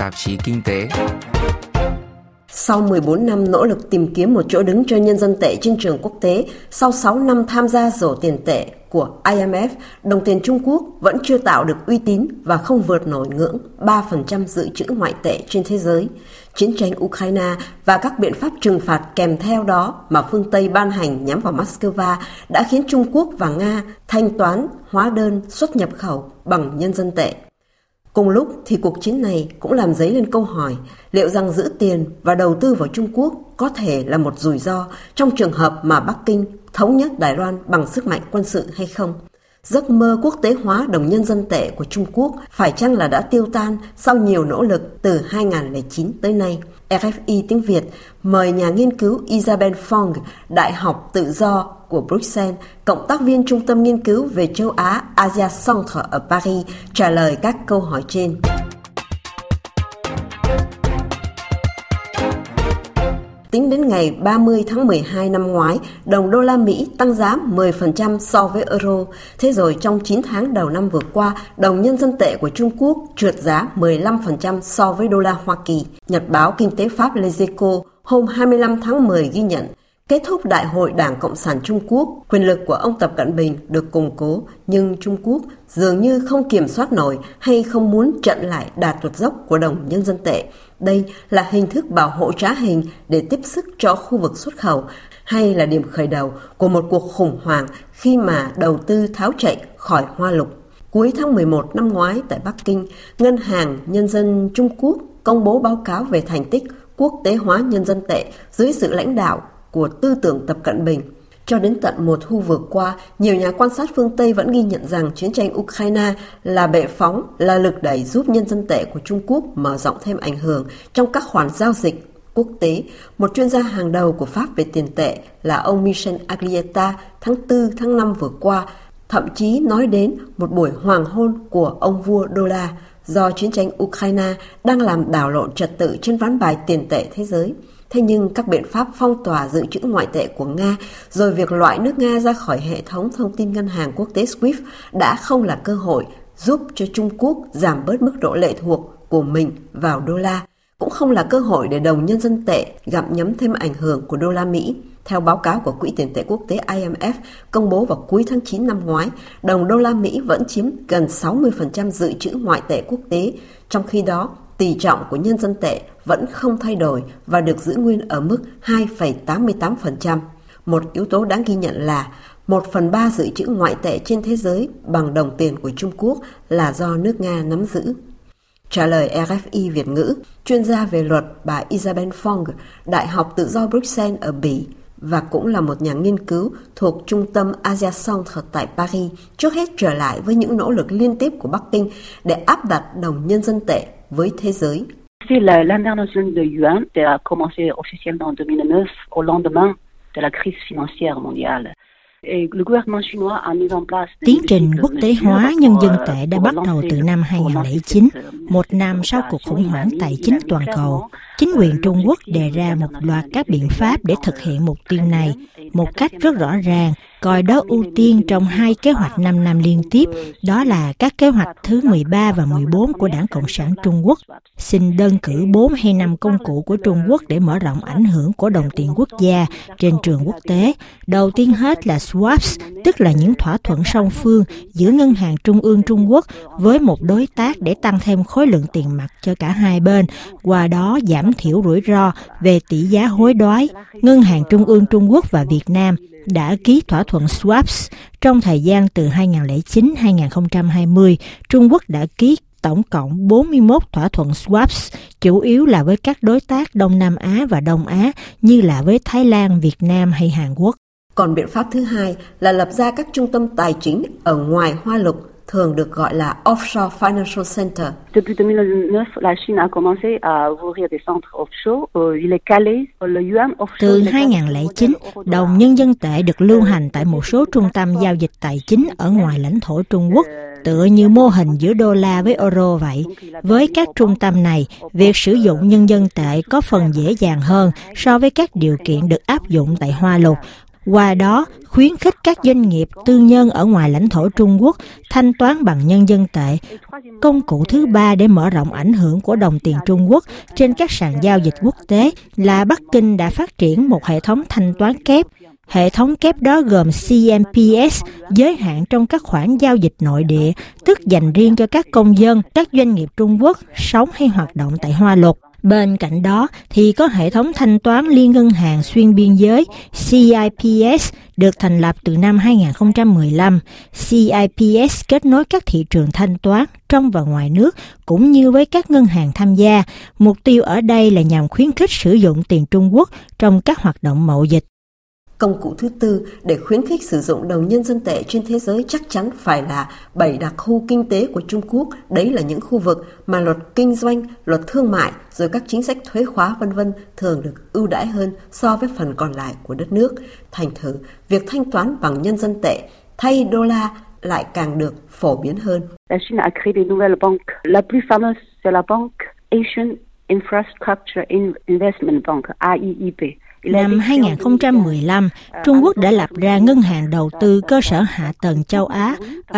tạp chí Kinh tế. Sau 14 năm nỗ lực tìm kiếm một chỗ đứng cho nhân dân tệ trên trường quốc tế, sau 6 năm tham gia rổ tiền tệ của IMF, đồng tiền Trung Quốc vẫn chưa tạo được uy tín và không vượt nổi ngưỡng 3% dự trữ ngoại tệ trên thế giới. Chiến tranh Ukraine và các biện pháp trừng phạt kèm theo đó mà phương Tây ban hành nhắm vào Moscow đã khiến Trung Quốc và Nga thanh toán hóa đơn xuất nhập khẩu bằng nhân dân tệ. Cùng lúc thì cuộc chiến này cũng làm dấy lên câu hỏi liệu rằng giữ tiền và đầu tư vào Trung Quốc có thể là một rủi ro trong trường hợp mà Bắc Kinh thống nhất Đài Loan bằng sức mạnh quân sự hay không. Giấc mơ quốc tế hóa đồng nhân dân tệ của Trung Quốc phải chăng là đã tiêu tan sau nhiều nỗ lực từ 2009 tới nay? RFI tiếng Việt mời nhà nghiên cứu Isabelle Fong, Đại học Tự do của Bruxelles, cộng tác viên Trung tâm Nghiên cứu về châu Á Asia Centre ở Paris, trả lời các câu hỏi trên. Tính đến ngày 30 tháng 12 năm ngoái, đồng đô la Mỹ tăng giá 10% so với euro. Thế rồi trong 9 tháng đầu năm vừa qua, đồng nhân dân tệ của Trung Quốc trượt giá 15% so với đô la Hoa Kỳ. Nhật báo Kinh tế Pháp Les Echos hôm 25 tháng 10 ghi nhận, kết thúc Đại hội Đảng Cộng sản Trung Quốc, quyền lực của ông Tập Cận Bình được củng cố, nhưng Trung Quốc dường như không kiểm soát nổi hay không muốn chặn lại đà tuột dốc của đồng nhân dân tệ. Đây là hình thức bảo hộ trá hình để tiếp sức cho khu vực xuất khẩu hay là điểm khởi đầu của một cuộc khủng hoảng khi mà đầu tư tháo chạy khỏi Hoa Lục. Cuối tháng 11 năm ngoái tại Bắc Kinh, Ngân hàng Nhân dân Trung Quốc công bố báo cáo về thành tích quốc tế hóa nhân dân tệ dưới sự lãnh đạo của tư tưởng Tập Cận Bình. Cho đến tận mùa thu vừa qua, nhiều nhà quan sát phương Tây vẫn ghi nhận rằng chiến tranh Ukraine là bệ phóng, là lực đẩy giúp nhân dân tệ của Trung Quốc mở rộng thêm ảnh hưởng trong các khoản giao dịch quốc tế. Một chuyên gia hàng đầu của Pháp về tiền tệ là ông Michel Aglietta tháng 4, tháng 5 vừa qua thậm chí nói đến một buổi hoàng hôn của ông vua đô la do chiến tranh Ukraine đang làm đảo lộn trật tự trên ván bài tiền tệ thế giới. Thế nhưng các biện pháp phong tỏa dự trữ ngoại tệ của Nga, rồi việc loại nước Nga ra khỏi hệ thống thông tin ngân hàng quốc tế SWIFT đã không là cơ hội giúp cho Trung Quốc giảm bớt mức độ lệ thuộc của mình vào đô la, cũng không là cơ hội để đồng nhân dân tệ gặm nhấm thêm ảnh hưởng của đô la Mỹ. Theo báo cáo của Quỹ tiền tệ quốc tế IMF công bố vào cuối tháng 9 năm ngoái, đồng đô la Mỹ vẫn chiếm gần 60% dự trữ ngoại tệ quốc tế, trong khi đó tỷ trọng của nhân dân tệ vẫn không thay đổi và được giữ nguyên ở mức 2,88%. Một yếu tố đáng ghi nhận là 1/3 dự trữ ngoại tệ trên thế giới bằng đồng tiền của Trung Quốc là do nước Nga nắm giữ. Trả lời RFI Việt ngữ, chuyên gia về luật bà Isabelle Fong, Đại học Tự do Bruxelles ở Bỉ và cũng là một nhà nghiên cứu thuộc Trung tâm Asia Centre tại Paris, trước hết trở lại với những nỗ lực liên tiếp của Bắc Kinh để áp đặt đồng nhân dân tệ với thế giới. L'international de yuan a commencé officiellement en 2009 au lendemain de la crise financière mondiale. Tiến trình quốc tế hóa nhân dân tệ đã bắt đầu từ năm 2009, một năm sau cuộc khủng hoảng tài chính toàn cầu. Chính quyền Trung Quốc đề ra một loạt các biện pháp để thực hiện mục tiêu này một cách rất rõ ràng, coi đó ưu tiên trong 2 kế hoạch 5 năm liên tiếp, đó là các kế hoạch thứ 13 và 14 của Đảng Cộng sản Trung Quốc, xin đơn cử 4 hay 5 công cụ của Trung Quốc để mở rộng ảnh hưởng của đồng tiền quốc gia trên trường quốc tế. Đầu tiên hết là swaps, tức là những thỏa thuận song phương giữa Ngân hàng Trung ương Trung Quốc với một đối tác để tăng thêm khối lượng tiền mặt cho cả hai bên, qua đó giảm thiểu rủi ro về tỷ giá hối đoái. Ngân hàng Trung ương Trung Quốc và Việt Nam đã ký thỏa thuận swaps trong thời gian từ 2009-2020. Trung Quốc đã ký tổng cộng 41 thỏa thuận swaps, chủ yếu là với các đối tác Đông Nam Á và Đông Á như là với Thái Lan, Việt Nam hay Hàn Quốc. Còn biện pháp thứ hai là lập ra các trung tâm tài chính ở ngoài Hoa Lục, thường được gọi là Offshore Financial Center. Depuis 2009, la Chine a commencé à ouvrir des centres offshore. Il est calé le yuan offshore. Từ 2009, đồng nhân dân tệ được lưu hành tại một số trung tâm giao dịch tài chính ở ngoài lãnh thổ Trung Quốc, tựa như mô hình giữa đô la với euro vậy. Với các trung tâm này, việc sử dụng nhân dân tệ có phần dễ dàng hơn so với các điều kiện được áp dụng tại Hoa Lục. qua đó khuyến khích các doanh nghiệp tư nhân ở ngoài lãnh thổ Trung Quốc thanh toán bằng nhân dân tệ. Công cụ thứ ba để mở rộng ảnh hưởng của đồng tiền Trung Quốc trên các sàn giao dịch quốc tế là Bắc Kinh đã phát triển một hệ thống thanh toán kép. Hệ thống kép đó gồm CMPS, giới hạn trong các khoản giao dịch nội địa, tức dành riêng cho các công dân, các doanh nghiệp Trung Quốc sống hay hoạt động tại Hoa Lục. Bên cạnh đó thì có hệ thống thanh toán liên ngân hàng xuyên biên giới CIPS được thành lập từ năm 2015. CIPS kết nối các thị trường thanh toán trong và ngoài nước cũng như với các ngân hàng tham gia. Mục tiêu ở đây là nhằm khuyến khích sử dụng tiền Trung Quốc trong các hoạt động mậu dịch. Công cụ thứ tư để khuyến khích sử dụng đồng nhân dân tệ trên thế giới chắc chắn phải là 7 đặc khu kinh tế của Trung Quốc. Đấy là những khu vực mà luật kinh doanh, luật thương mại, rồi các chính sách thuế khóa v.v. thường được ưu đãi hơn so với phần còn lại của đất nước. Thành thử, việc thanh toán bằng nhân dân tệ thay đô la lại càng được phổ biến hơn. La Chine a créé des nouvelles banques. La plus fameuse, c'est la banque Asian Infrastructure Investment Bank, AIIB. Năm 2015, Trung Quốc đã lập ra Ngân hàng Đầu tư Cơ sở Hạ tầng Châu Á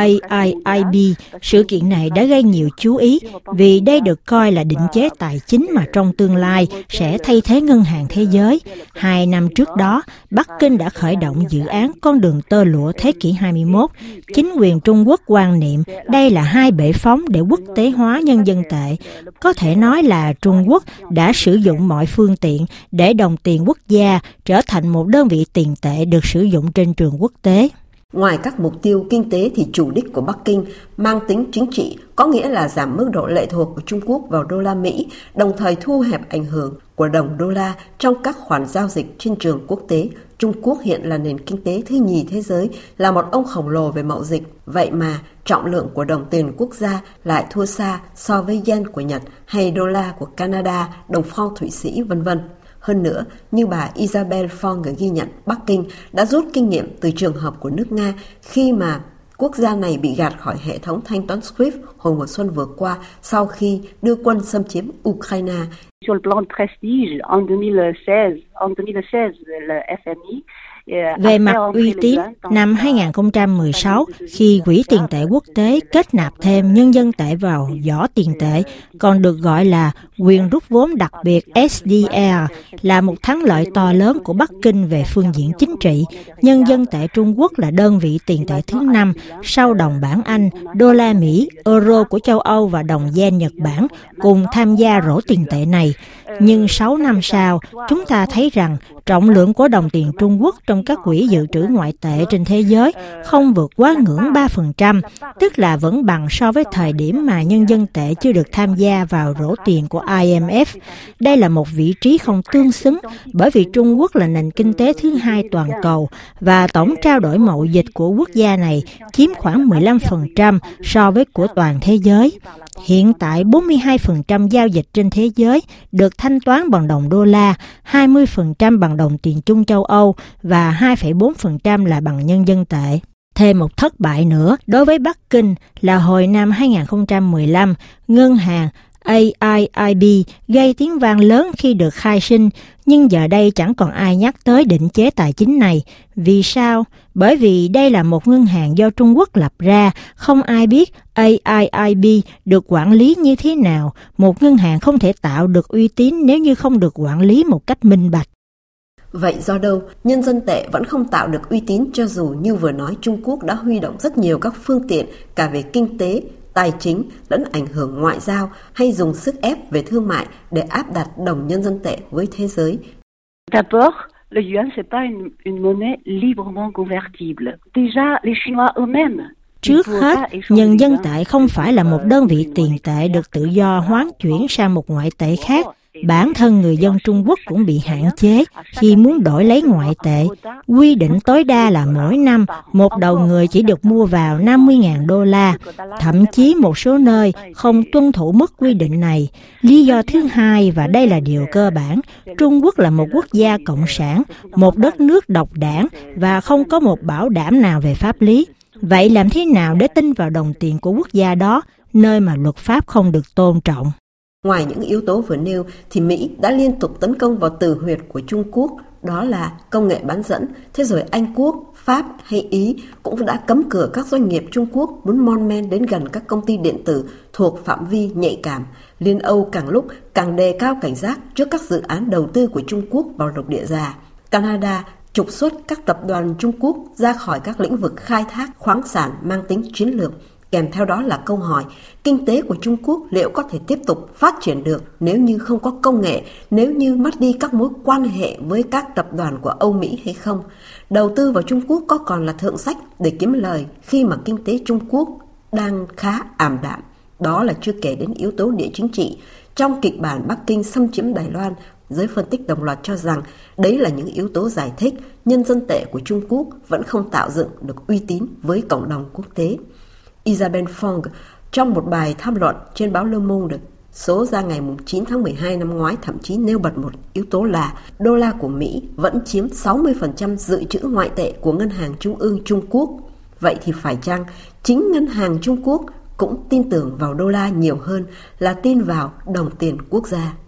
AIIB. Sự kiện này đã gây nhiều chú ý vì đây được coi là định chế tài chính mà trong tương lai sẽ thay thế Ngân hàng Thế giới. 2 năm trước đó, Bắc Kinh đã khởi động dự án Con đường tơ lụa thế kỷ 21. Chính quyền Trung Quốc quan niệm đây là 2 bệ phóng để quốc tế hóa nhân dân tệ. Có thể nói là Trung Quốc đã sử dụng mọi phương tiện để đồng tiền quốc gia trở thành một đơn vị tiền tệ được sử dụng trên trường quốc tế. Ngoài các mục tiêu kinh tế thì chủ đích của Bắc Kinh mang tính chính trị, có nghĩa là giảm mức độ lệ thuộc của Trung Quốc vào đô la Mỹ, đồng thời thu hẹp ảnh hưởng của đồng đô la trong các khoản giao dịch trên trường quốc tế. Trung Quốc hiện là nền kinh tế thứ nhì thế giới, là một ông khổng lồ về mậu dịch. Vậy mà trọng lượng của đồng tiền quốc gia lại thua xa so với yen của Nhật hay đô la của Canada, đồng franc Thụy Sĩ, v.v. Hơn nữa, như bà Isabel Fong ghi nhận, Bắc Kinh đã rút kinh nghiệm từ trường hợp của nước Nga khi mà quốc gia này bị gạt khỏi hệ thống thanh toán SWIFT hồi mùa xuân vừa qua sau khi đưa quân xâm chiếm Ukraine. Sur le plan de prestige, en 2016, le FMI về mặt uy tín, năm 2016, khi Quỹ tiền tệ quốc tế kết nạp thêm nhân dân tệ vào giỏ tiền tệ, còn được gọi là quyền rút vốn đặc biệt SDR, là một thắng lợi to lớn của Bắc Kinh về phương diện chính trị. Nhân dân tệ Trung Quốc là đơn vị tiền tệ thứ 5 sau đồng bảng Anh, đô la Mỹ, euro của châu Âu và đồng yen Nhật Bản cùng tham gia rổ tiền tệ này. Nhưng 6 năm sau, chúng ta thấy rằng trọng lượng của đồng tiền Trung Quốc trong các quỹ dự trữ ngoại tệ trên thế giới không vượt quá ngưỡng 3%, tức là vẫn bằng so với thời điểm mà nhân dân tệ chưa được tham gia vào rổ tiền của IMF. Đây là một vị trí không tương xứng bởi vì Trung Quốc là nền kinh tế thứ 2 toàn cầu và tổng trao đổi mậu dịch của quốc gia này chiếm khoảng 15% so với của toàn thế giới. Hiện tại 42% giao dịch trên thế giới được thanh toán bằng đồng đô la, 20% bằng đồng tiền chung châu Âu và 2,4% là bằng nhân dân tệ. Thêm một thất bại nữa đối với Bắc Kinh là hồi năm 2015, ngân hàng AIIB gây tiếng vang lớn khi được khai sinh, nhưng giờ đây chẳng còn ai nhắc tới định chế tài chính này. Vì sao? Bởi vì đây là một ngân hàng do Trung Quốc lập ra, không ai biết AIIB được quản lý như thế nào. Một ngân hàng không thể tạo được uy tín nếu như không được quản lý một cách minh bạch. Vậy do đâu, nhân dân tệ vẫn không tạo được uy tín cho dù như vừa nói Trung Quốc đã huy động rất nhiều các phương tiện cả về kinh tế, tài chính lẫn ảnh hưởng ngoại giao hay dùng sức ép về thương mại để áp đặt đồng nhân dân tệ với thế giới. D'abord, le yuan c'est pas une monnaie librement convertible. Déjà, les Chinois eux-mêmes. Trước hết, nhân dân tệ không phải là một đơn vị tiền tệ được tự do hoán chuyển sang một ngoại tệ khác. Bản thân người dân Trung Quốc cũng bị hạn chế khi muốn đổi lấy ngoại tệ. Quy định tối đa là mỗi năm, một đầu người chỉ được mua vào 50.000 đô la. Thậm chí một số nơi không tuân thủ mức quy định này. Lý do thứ hai, và đây là điều cơ bản, Trung Quốc là một quốc gia cộng sản, một đất nước độc đảng và không có một bảo đảm nào về pháp lý. Vậy làm thế nào để tin vào đồng tiền của quốc gia đó, nơi mà luật pháp không được tôn trọng? Ngoài những yếu tố vừa nêu thì Mỹ đã liên tục tấn công vào tử huyệt của Trung Quốc, đó là công nghệ bán dẫn. Thế rồi Anh Quốc, Pháp hay Ý cũng đã cấm cửa các doanh nghiệp Trung Quốc muốn mon men đến gần các công ty điện tử thuộc phạm vi nhạy cảm. Liên Âu càng lúc càng đề cao cảnh giác trước các dự án đầu tư của Trung Quốc vào lục địa già. Canada trục xuất các tập đoàn Trung Quốc ra khỏi các lĩnh vực khai thác khoáng sản mang tính chiến lược. Kèm theo đó là câu hỏi, kinh tế của Trung Quốc liệu có thể tiếp tục phát triển được nếu như không có công nghệ, nếu như mất đi các mối quan hệ với các tập đoàn của Âu Mỹ hay không? Đầu tư vào Trung Quốc có còn là thượng sách để kiếm lời khi mà kinh tế Trung Quốc đang khá ảm đạm? Đó là chưa kể đến yếu tố địa chính trị. Trong kịch bản Bắc Kinh xâm chiếm Đài Loan, giới phân tích đồng loạt cho rằng đấy là những yếu tố giải thích nhân dân tệ của Trung Quốc vẫn không tạo dựng được uy tín với cộng đồng quốc tế. Isabelle Fong trong một bài tham luận trên báo Le Monde số ra ngày 9 tháng 12 năm ngoái thậm chí nêu bật một yếu tố là đô la của Mỹ vẫn chiếm 60% dự trữ ngoại tệ của Ngân hàng Trung ương Trung Quốc. Vậy thì phải chăng chính Ngân hàng Trung Quốc cũng tin tưởng vào đô la nhiều hơn là tin vào đồng tiền quốc gia?